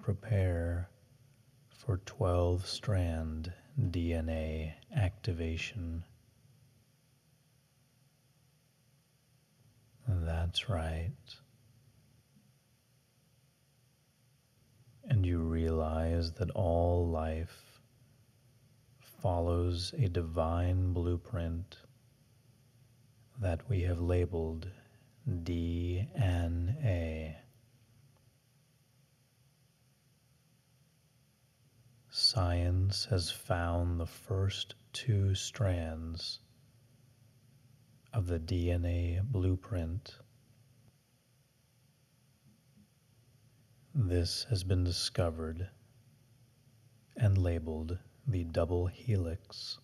prepare for 12-strand DNA activation. That's right. And you realize that all life follows a divine blueprint that we have labeled DNA. Science has found the first 2 strands of the DNA blueprint. This has been discovered and labeled the double helix.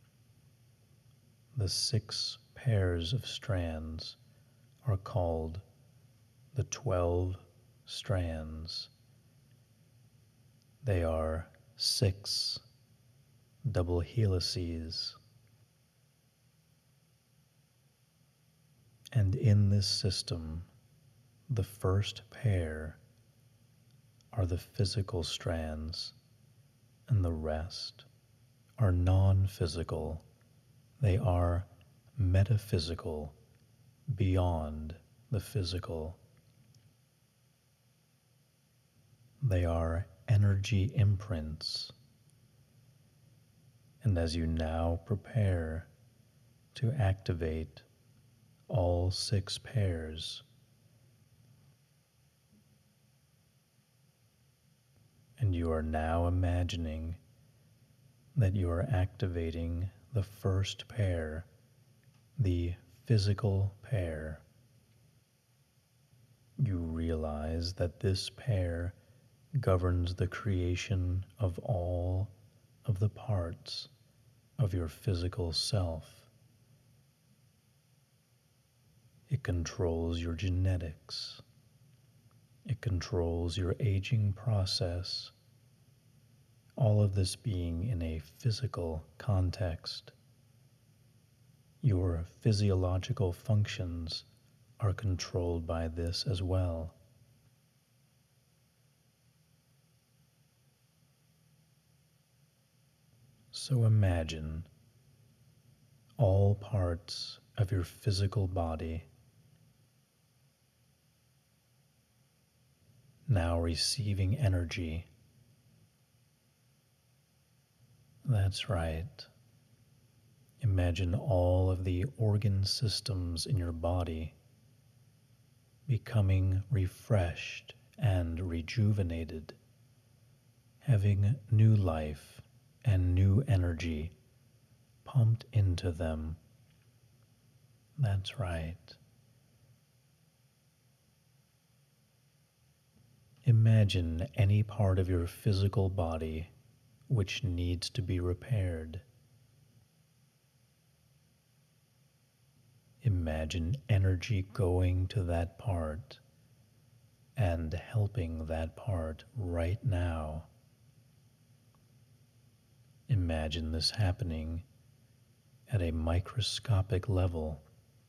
The 6 pairs of strands are called the 12 strands. They are 6 double helices. And in this system, the first pair are the physical strands, and the rest are non-physical. They are metaphysical, beyond the physical. They are energy imprints. And as you now prepare to activate all 6 pairs, and you are now imagining that you are activating the first pair, the physical pair, you realize that this pair governs the creation of all of the parts of your physical self. It controls your genetics. It controls your aging process. All of this being in a physical context. Your physiological functions are controlled by this as well. So imagine all parts of your physical body now receiving energy. That's right. Imagine all of the organ systems in your body becoming refreshed and rejuvenated, having new life and new energy pumped into them. That's right. Imagine any part of your physical body which needs to be repaired. Imagine energy going to that part and helping that part right now. Imagine this happening at a microscopic level.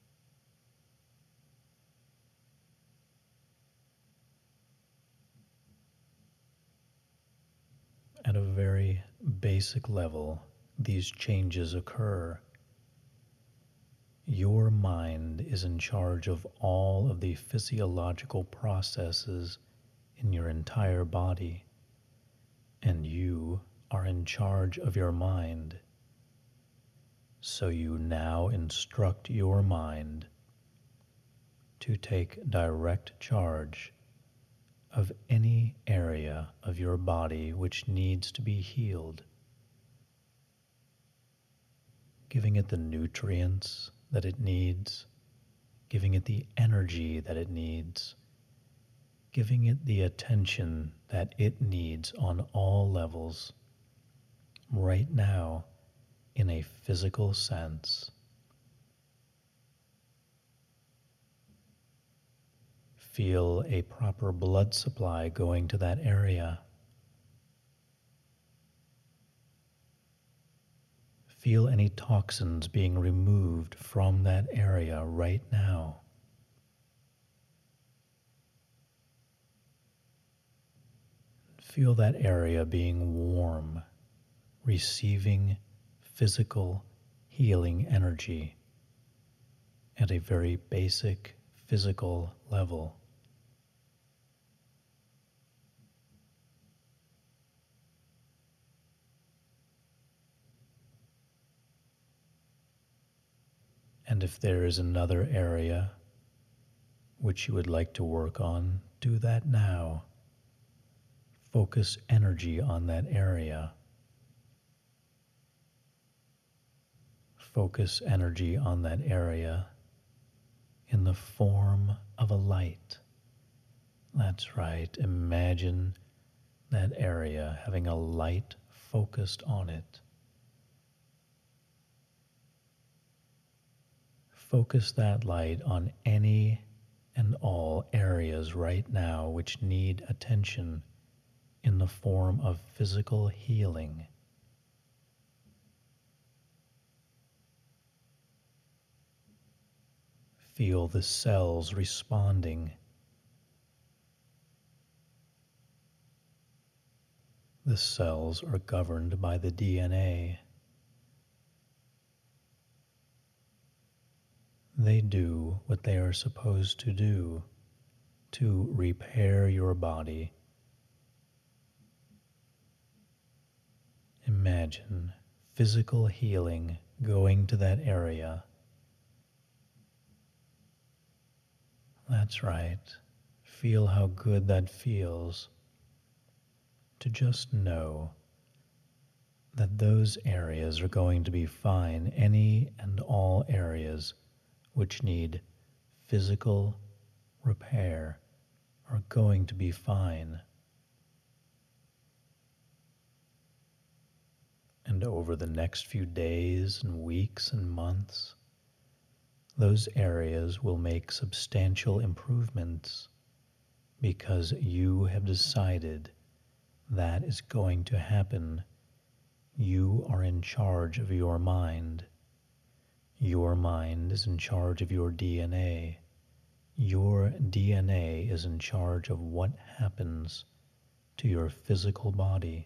At a very basic level, these changes occur. Your mind is in charge of all of the physiological processes in your entire body, and you are in charge of your mind. So you now instruct your mind to take direct charge of any area of your body which needs to be healed, giving it the nutrients that it needs, giving it the energy that it needs, giving it the attention that it needs on all levels, right now, in a physical sense. Feel a proper blood supply going to that area. Feel any toxins being removed from that area right now. Feel that area being warm, receiving physical healing energy at a very basic physical level. And if there is another area which you would like to work on, do that now. Focus energy on that area. Focus energy on that area in the form of a light. That's right. Imagine that area having a light focused on it. Focus that light on any and all areas right now which need attention in the form of physical healing. Feel the cells responding. The cells are governed by the DNA. They do what they are supposed to do to repair your body. Imagine physical healing going to that area. That's right. Feel how good that feels to just know that those areas are going to be fine. Any and all areas which need physical repair are going to be fine. And over the next few days and weeks and months, those areas will make substantial improvements because you have decided that is going to happen. You are in charge of your mind. Your mind is in charge of your DNA. Your DNA is in charge of what happens to your physical body.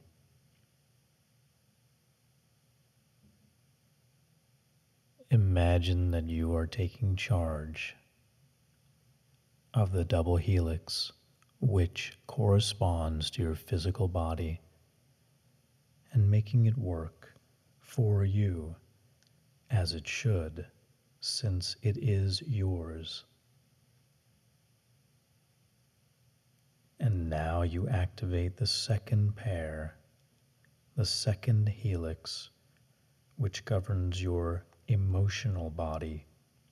Imagine that you are taking charge of the double helix, which corresponds to your physical body, and making it work for you as it should, since it is yours. And now you activate the second pair, the second helix, which governs your emotional body.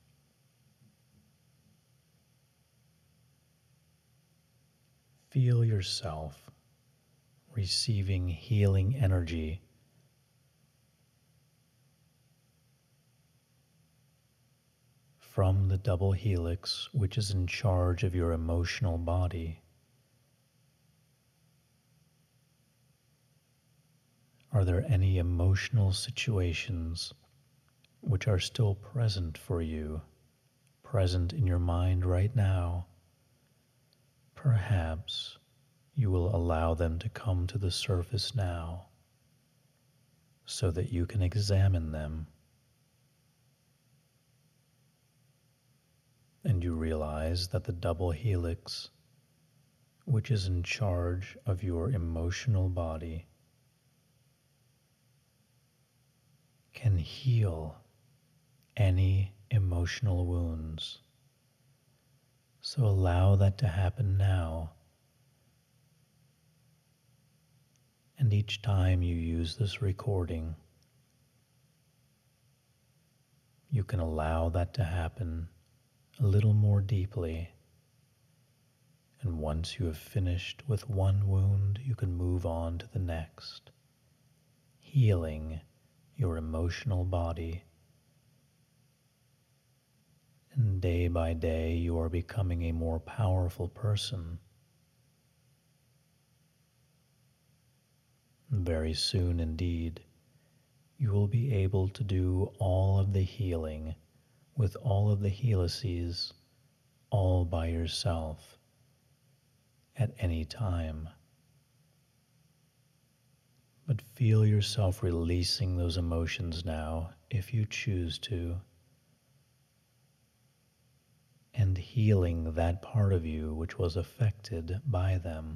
Feel yourself receiving healing energy from the double helix, which is in charge of your emotional body. Are there any emotional situations which are still present for you, present in your mind right now? Perhaps you will allow them to come to the surface now so that you can examine them. And you realize that the double helix, which is in charge of your emotional body, can heal any emotional wounds. So allow that to happen now. And each time you use this recording, you can allow that to happen a little more deeply. And once you have finished with one wound, you can move on to the next, healing your emotional body. And day by day, you are becoming a more powerful person. Very soon indeed, you will be able to do all of the healing with all of the helices all by yourself at any time. But feel yourself releasing those emotions now, if you choose to, and healing that part of you which was affected by them.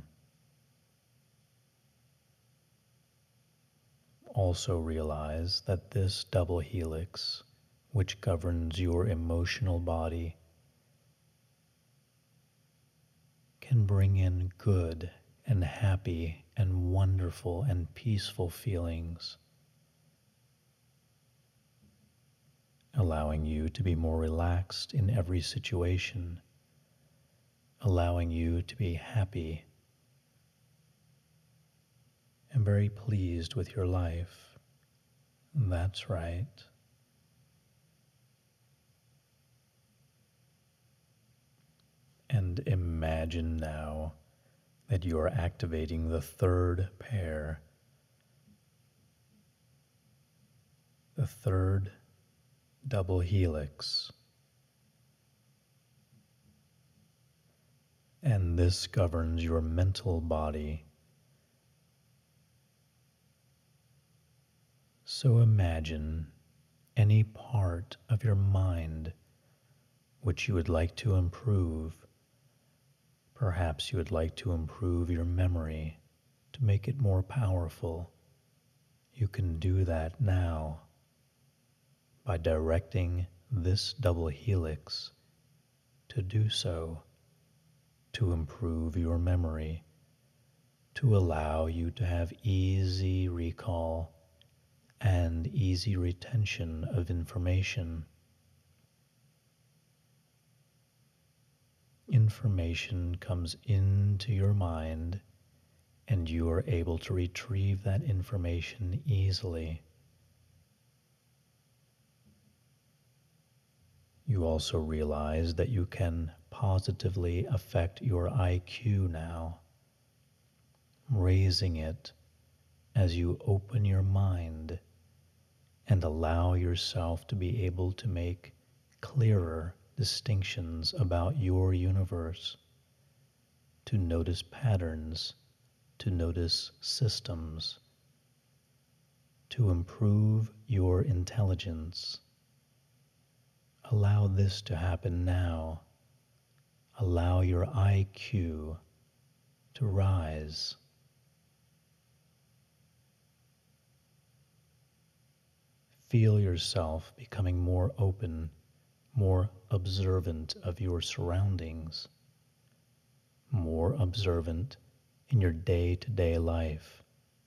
Also realize that this double helix, which governs your emotional body, can bring in good and happy and wonderful and peaceful feelings, allowing you to be more relaxed in every situation, allowing you to be happy and very pleased with your life. That's right. And imagine now that you are activating the third pair, the third double helix. And this governs your mental body. So imagine any part of your mind which you would like to improve. Perhaps you would like to improve your memory to make it more powerful. You can do that now by directing this double helix to do so, to improve your memory, to allow you to have easy recall and easy retention of information. Information comes into your mind and you are able to retrieve that information easily. You also realize that you can positively affect your IQ now, raising it as you open your mind and allow yourself to be able to make clearer distinctions about your universe, to notice patterns, to notice systems, to improve your intelligence. Allow this to happen now. Allow your IQ to rise. Feel yourself becoming more open, more observant of your surroundings, more observant in your day-to-day life.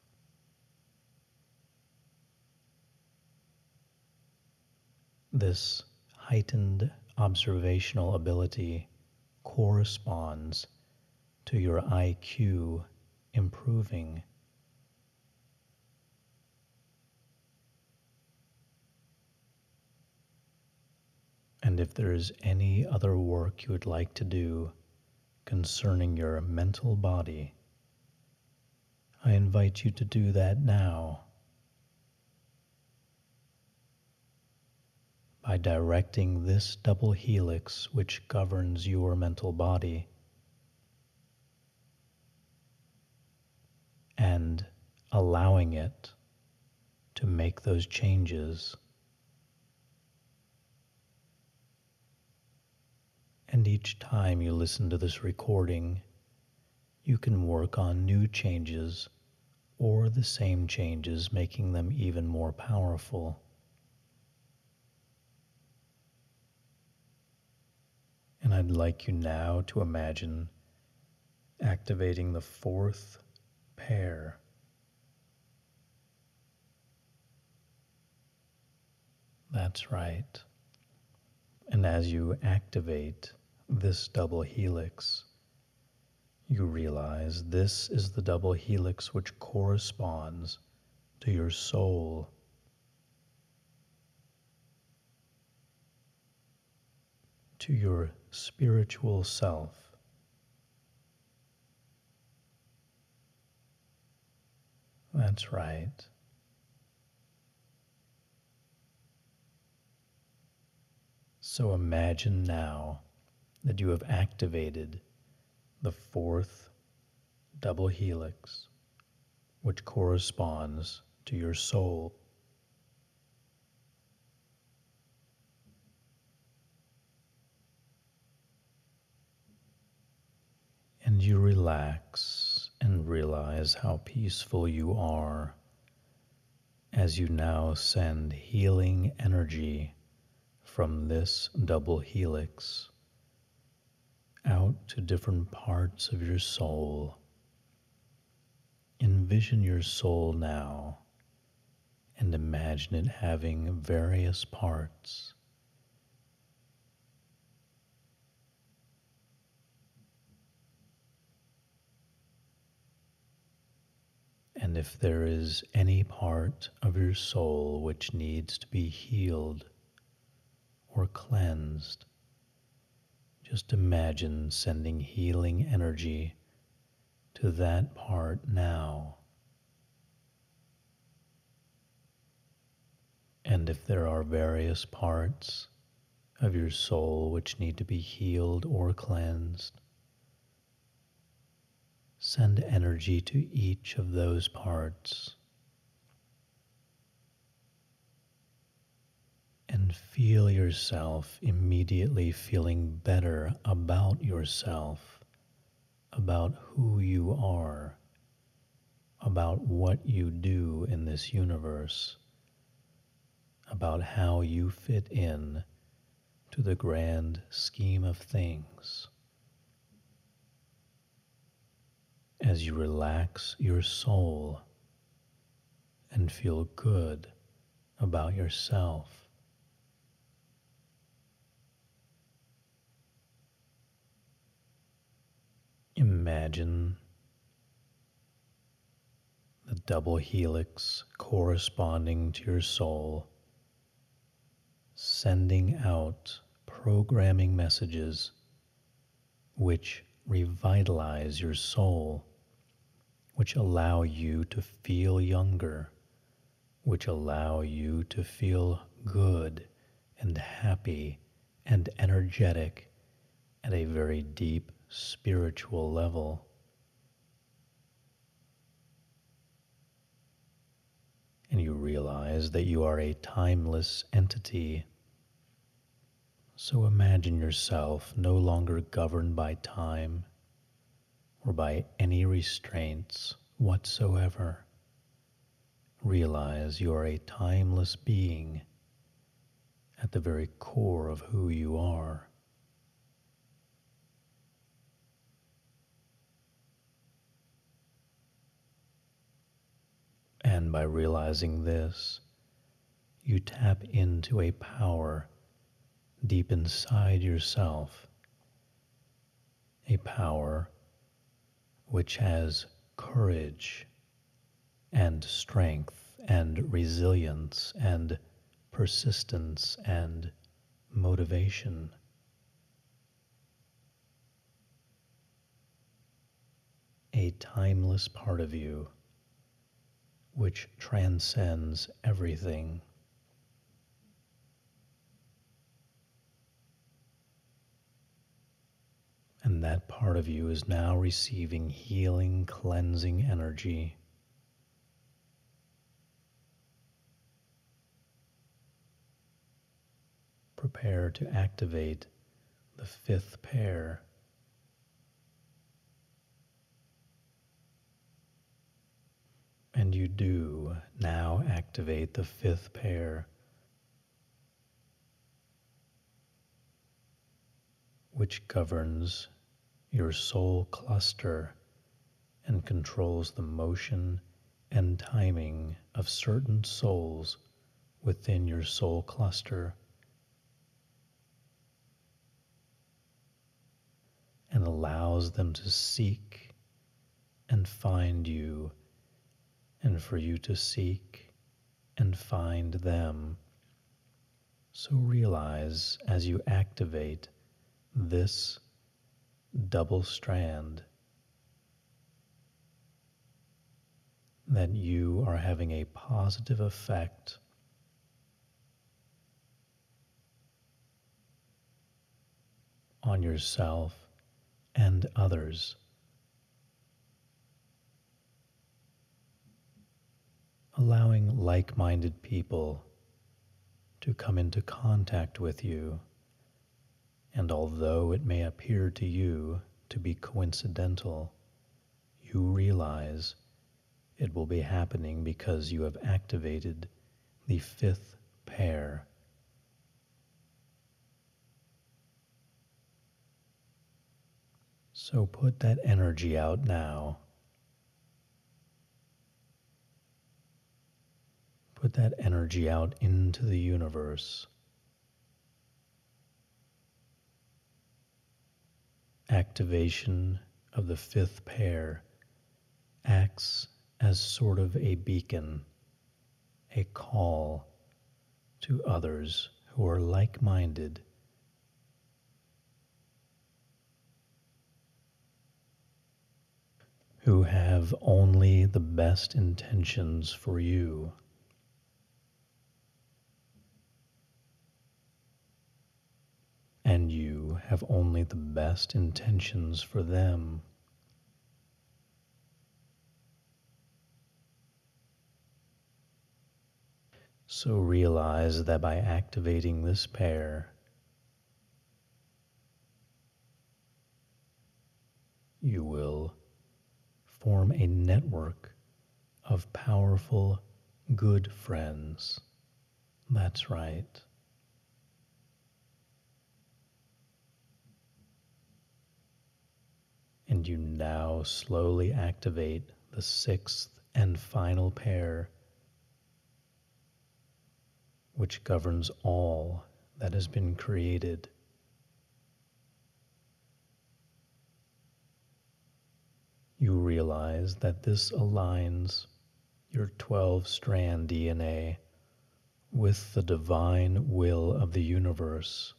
This heightened observational ability corresponds to your IQ improving. And if there is any other work you would like to do concerning your mental body, I invite you to do that now by directing this double helix which governs your mental body and allowing it to make those changes. And each time you listen to this recording, you can work on new changes or the same changes, making them even more powerful. And I'd like you now to imagine activating the fourth pair. That's right. And as you activate this double helix, you realize this is the double helix which corresponds to your soul. To your spiritual self. That's right. So imagine now that you have activated the fourth double helix, which corresponds to your soul. And you relax and realize how peaceful you are as you now send healing energy from this double helix out to different parts of your soul. Envision your soul now and imagine it having various parts. And if there is any part of your soul which needs to be healed or cleansed, just imagine sending healing energy to that part now. And if there are various parts of your soul which need to be healed or cleansed, send energy to each of those parts. And feel yourself immediately feeling better about yourself, about who you are, about what you do in this universe, about how you fit in to the grand scheme of things. As you relax your soul and feel good about yourself. Imagine the double helix corresponding to your soul, sending out programming messages which revitalize your soul, which allow you to feel younger, which allow you to feel good and happy and energetic at a very deep spiritual level. And you realize that you are a timeless entity. So imagine yourself no longer governed by time or by any restraints whatsoever. Realize you are a timeless being at the very core of who you are. And by realizing this, you tap into a power deep inside yourself, a power which has courage and strength and resilience and persistence and motivation. A timeless part of you which transcends everything. And that part of you is now receiving healing, cleansing energy. Prepare to activate the fifth pair. And you do now activate the fifth pair, which governs your soul cluster and controls the motion and timing of certain souls within your soul cluster, and allows them to seek and find you, and for you to seek and find them. So realize as you activate this double strand that you are having a positive effect on yourself and others. allowing like-minded people to come into contact with you. And although it may appear to you to be coincidental, you realize it will be happening because you have activated the fifth pair. So put that energy out now. Put that energy out into the universe. Activation of the fifth pair acts as sort of a beacon, a call to others who are like-minded, who have only the best intentions for you. And you have only the best intentions for them. So realize that by activating this pair, you will form a network of powerful, good friends. That's right. And you now slowly activate the sixth and final pair, which governs all that has been created. You realize that this aligns your 12-strand DNA with the divine will of the universe.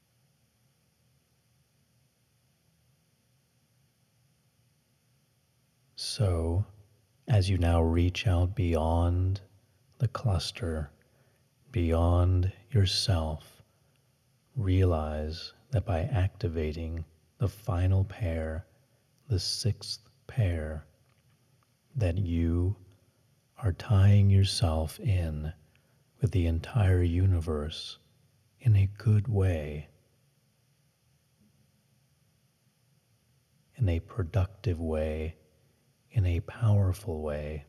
So, as you now reach out beyond the cluster, beyond yourself, realize that by activating the final pair, the sixth pair, that you are tying yourself in with the entire universe in a good way, in a productive way, in a powerful way.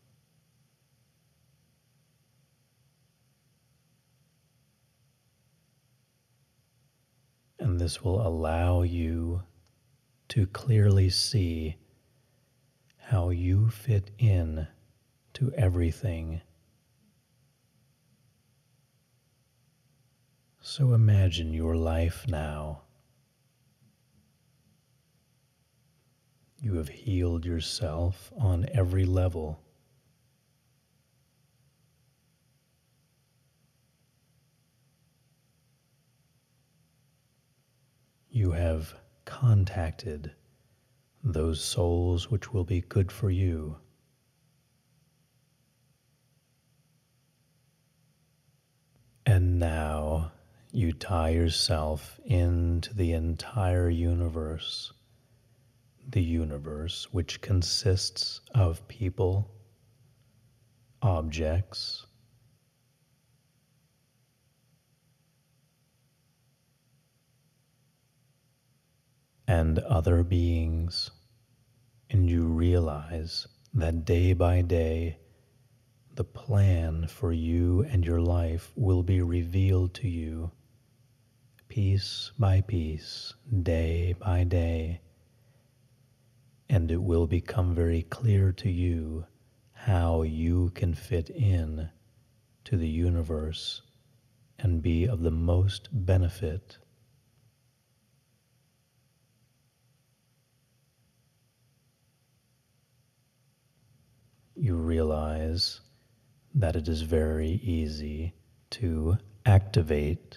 And this will allow you to clearly see how you fit in to everything. So imagine your life now. You have healed yourself on every level. You have contacted those souls which will be good for you. And now you tie yourself into the entire universe, the universe which consists of people, objects, and other beings, and you realize that day by day the plan for you and your life will be revealed to you piece by piece, day by day, and it will become very clear to you how you can fit in to the universe and be of the most benefit. You realize that it is very easy to activate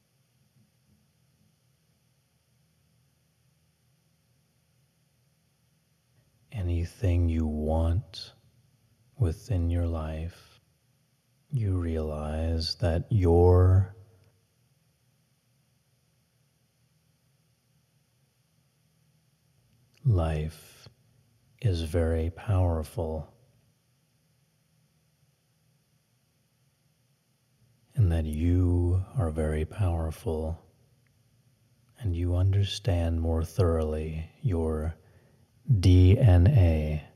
anything you want within your life. You realize that your life is very powerful. and that you are very powerful, and you understand more thoroughly your DNA,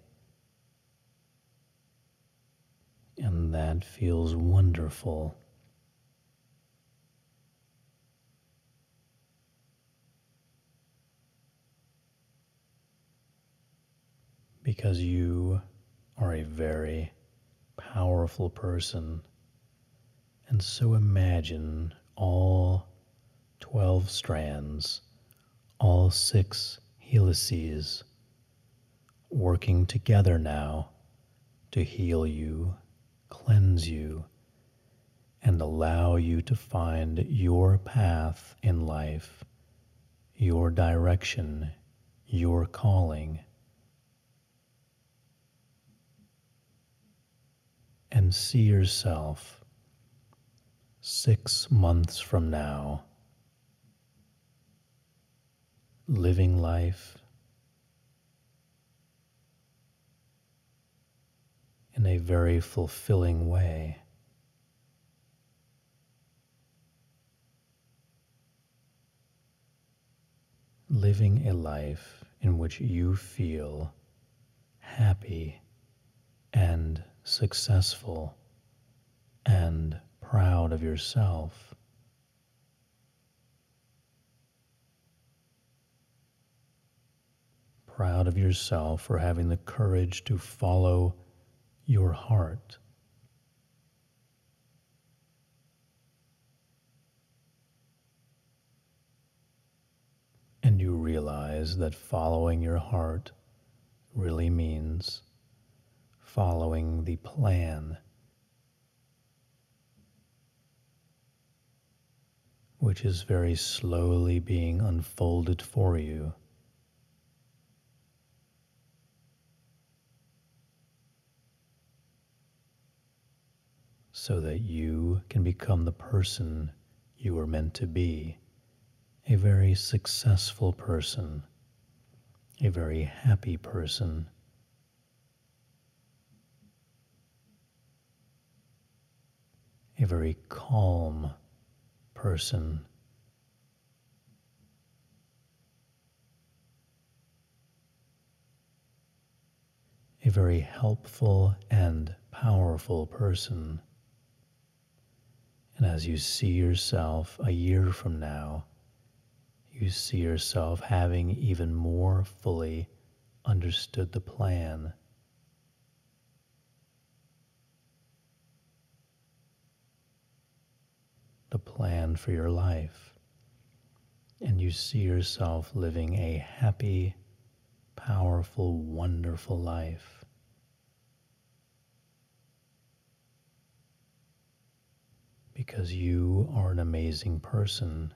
and that feels wonderful. Because you are a very powerful person. And so imagine all 12 strands, all 6 helices working together now to heal you, cleanse you, and allow you to find your path in life, your direction, your calling. And see yourself 6 months from now living life in a very fulfilling way. Living a life in which you feel happy and successful and proud of yourself. Proud of yourself for having the courage to follow your heart. And you realize that following your heart really means following the plan, which is very slowly being unfolded for you. So that you can become the person you were meant to be, a very successful person, a very happy person, a very calm person, a very helpful and powerful person. And as you see yourself a year from now, you see yourself having even more fully understood the plan. The plan for your life. And you see yourself living a happy, powerful, wonderful life. Because you are an amazing person.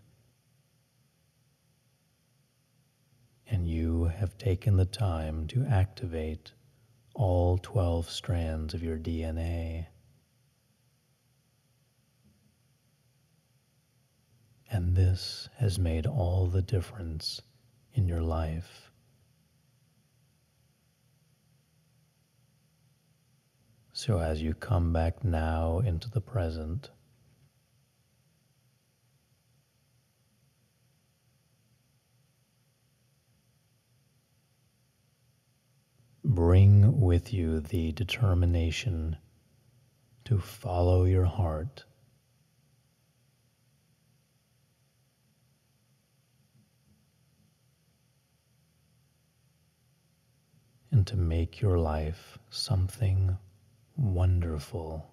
And you have taken the time to activate all 12 strands of your DNA. And this has made all the difference in your life. So as you come back now into the present, bring with you the determination to follow your heart, and to make your life something wonderful.